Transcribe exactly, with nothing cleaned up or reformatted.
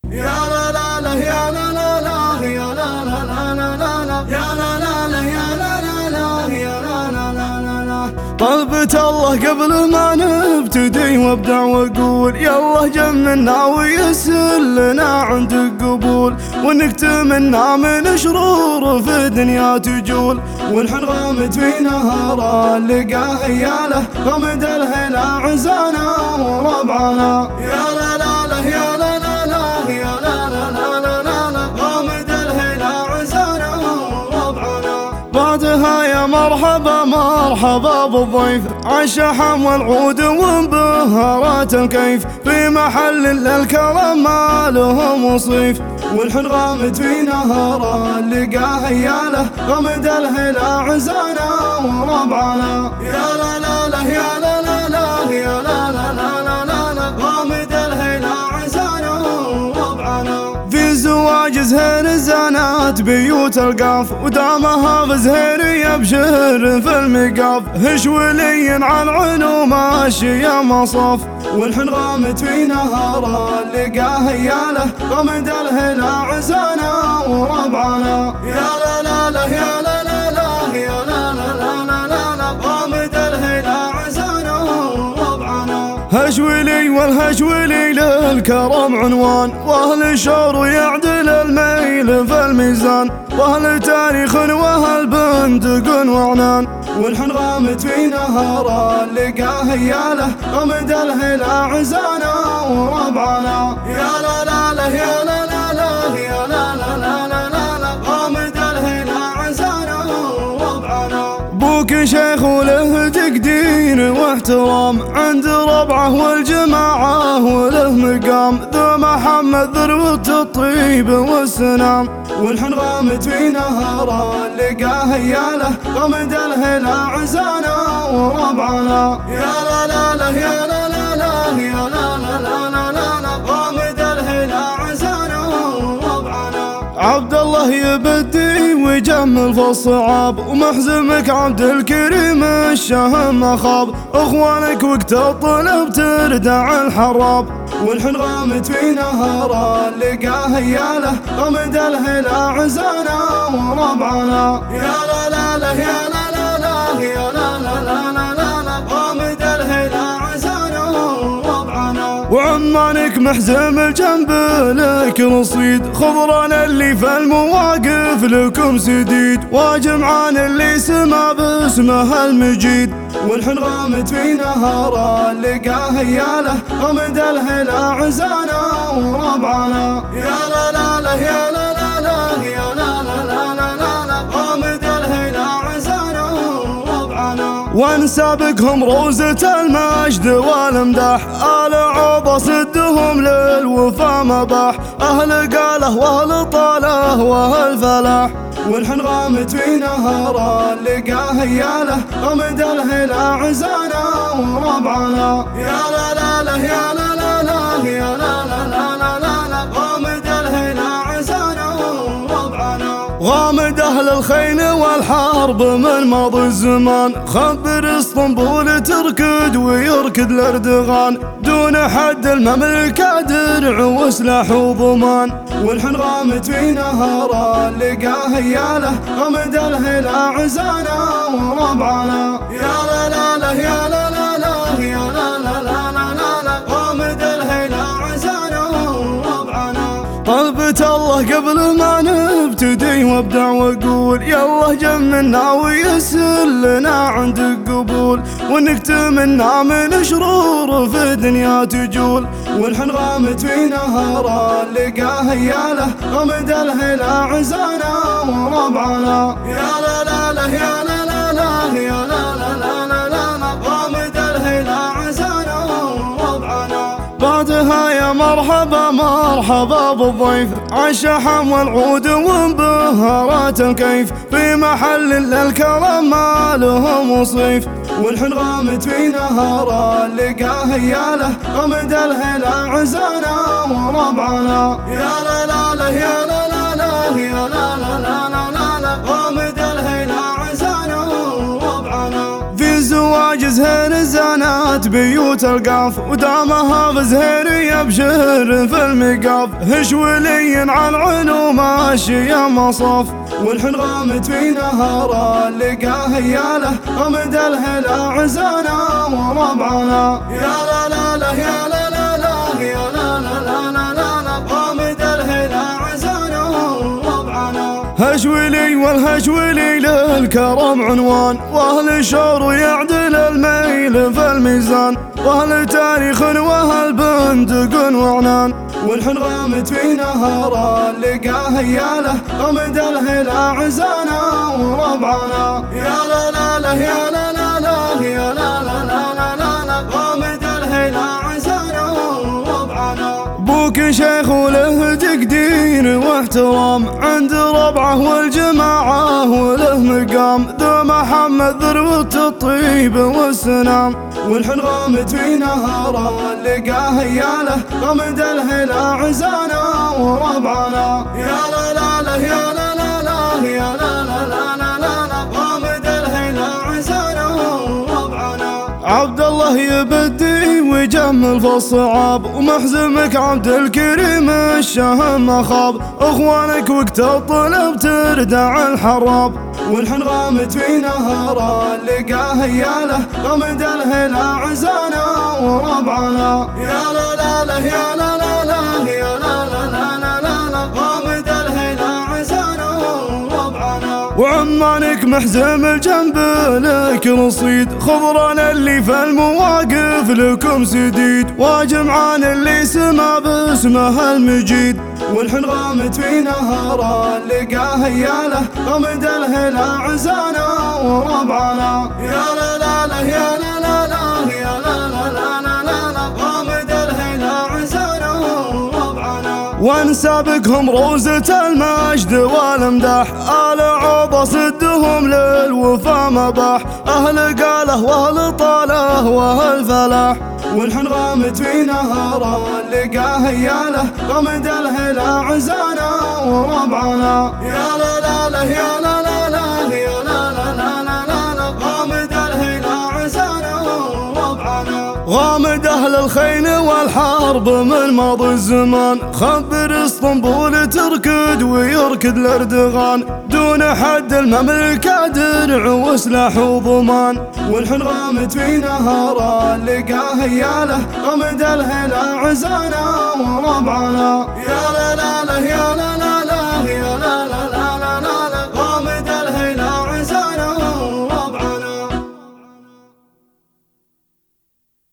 يا لا لا لا يا لا لا لا يا لا لا لا لا لا لا يا لا لا لا يا لا لا لا يا لا لا لا لا لا. طلبت الله قبل ما نبتدي وابدع واقول يالله جمنا ويسر لنا عند القبول، ونكتمنا من شرور في دنيا تجول، ونحن غامد في نهار لقى عياله غمد الهلا عزانا وربعنا. يا لا لا لا يا لا لا لا يا لا لا لا لا لا لا غامد الهلا عزانا وربعنا. بعدها يا مرحبا مرحبا بالضيف عالشحم والعود وانبهارات الكيف، في محل للكرم ما لهم وصيف، ونحن غامد في نهار لقى عياله غمد الهلا عزانا وربعنا. يا لا لا لا يا لا لا لا يا لا لا لا لا لا لا غامد الهلا عزانا وربعنا. في زواج زهير الزانات بيوت القاف، ودامها بزهير يبشر في المقاف، هش ولي عن عنو ماشي يا مصاف، ونحن غامد في نهار لقى هياله غمد الهلا عزانا وربعنا. يا لا لا لا يا لا لا لا يا لا لا لا لا لا لا غامد الهلا عزانا وربعنا. هشولي والهشولي للكرم عنوان، واهل شعر يعدل الميل في الميزان، واهل تاريخ واهل بندق وعنان، ونحن غامد في نهار لقى هياله غمد الهلا عزانا وربعنا. يا لا لا لا يا لا لا لا يا لا لا لا لا لا لا غامد الهلا عزانا وربعنا. بوك شيخ وله تقدير واحترام عند ربعه والجماعة وله مقام، ذو محمد ذروة الطيب والسنام، ونحن غامد في نهار لقى هياله غمد الهلا عزانا وربعنا. يا لا لا لا يا لا لا لا يا لا لا لا لا لا لا غامد الهلا عزانا وربعنا. عبد الله يبدي ويجمل في الصعاب، ومحزمك عبد الكريم الشهم ما خاب، اخوانك وقت الطلب تردع الحراب، ونحن غامد في نهار لقى هياله غمد الهلا عزانا وربعنا. يا لا لا لا يا لا لا لا يا لا لا لا لا لا لا غامد الهلا عزانا وربعنا. وعمانك محزم الجنب لك رصيد، خضران اللي في المواقف لكم سديد، وجمعان اللي سما باسمه المجيد، ونحن غامد في نهار لقى هياله غمد الهلا عزانا وربعنا. يا لا لا لا يا لا لا لا يا لا لا لا لا لا لا غامد الهلا عزانا وربعنا. ونسابقهم روزة المجد والمدح، آل عوض صدهم للوفا مباح، أهل قاله وأهل طاله وأهل فلاح، ونحن غامد في نهار لقى هياله غمد الهلا عزانا وربعنا. يا لا لا لا يا لا لا لا يا لا لا لا لا لا لا غامد الهلا عزانا وربعنا. غامد أهل الخيل والحرب من ماضي الزمان، خبر اسطنبول تركد ويركد الأردغان، دون حد المملكة درع وسلاح وضمان، ونحن غامد في نهار لقى هياله غمد الهلا عزانا وربعنا. يا لا لا لا يا لا لا لا يا لا لا لا لا لا لا غامد الهلا عزانا وربعنا. طلبت الله قبل ما نبتدي وابدع واقول يالله جمنا ويسر لنا عند القبول، ونكتمنا من شرور في دنيا تجول، ونحن غامد في نهار لقى هياله غمد الهلا عزانا وربعنا. يا لا لا لا يا لا لا لا يا لا لا لا لا لا لا غامد الهلا عزانا وربعنا. بعدها يا مرحبا مرحبا بالضيف عالشحم والعود وانبهارات الكيف، في محل للكرم ما لهم وصيف، ونحن غامد في نهار لقى هياله غمد الهلا عزانا وربعنا. يا لا لا لا يا لا لا لا يا لا لا لا لا لا لا غامد الهلا عزانا وربعنا. في زواج تاج زهير زانت بيوت القاف، ودامها بزهير يبشر في المقاف. هشولي على العلوم ماشية مصاف، والحين غامت في نهار لقاه هياله. غمد الهلا عزانا وربعنا، يا لا لا لا يا لا لا لا يا لا لا لا لا لا. غامد الهلا عزانا وربعنا. هشولي والهشولي للكرم عنوان، واهل الشور يعدل الميل في الميزان، واهل تاريخ واهل بندق وعنان. والحين غامت في نهار لقاه هياله. غمد الهلا عزانا وربعنا، يا لا لا لا يا لا لا لا يا لا لا لا لا لا. غامد الهلا عزانا وربعنا. بوك شيخ وله تقدير واحترام عند ربعه والجماعة وله مقام. ذو محمد ذروة الطيب والسنام. والحين غامت في نهار لقاه هياله. غمد الهلا عزانا وربعنا، يا لا لا لا يا لا لا لا يا لا لا لا لا لا. غامد الهلا عزانا وربعنا. عبد الله يبدي ويجمل في الصعاب، ومحزمك عبد الكريم الشهم ما خاب. اخوانك وقت الطلب تردع الحراب. والحين غامت في نهار لقاه هياله. غمد الهلا عزانا وربعنا، يا لا لا لا يا لا لا لا يا لا لا لا لا لا. غامد الهلا عزانا وربعنا. وعمانك محزم الجنب لك رصيد، خضران اللي في المواقف لكم سديد، وجمعان اللي سما باسمه المجيد. والحين غامت في نهار لقاه هياله. غمد الهلا عزانا وربعنا، يا لا لا لا يا لا لا لا يا لا لا لا لا لا. غامد الهلا عزانا وربعنا. ونسابقهم روزة المجد والمدح، آل عوضة سدهم للوفا مباح. أهل قاله وأهل طاله وأهل فلاح. والحين غامت في نهار لقاه هياله. غمد الهلا عزانا وربعنا، يا لا لا لا يا لا لا لا يا لا لا لا لا لا. غامد الهلا عزانا وربعنا. غامد أهل الخيل والحرب من ماضي الزمان، خبر اسطنبول تركد ويركد الأردغان. دون حد المملكة درع وسلاح وضمان. والحين غامت في نهار لقاه هياله. غمد الهلا عزانا وربعنا، يا لا لا لا يا لا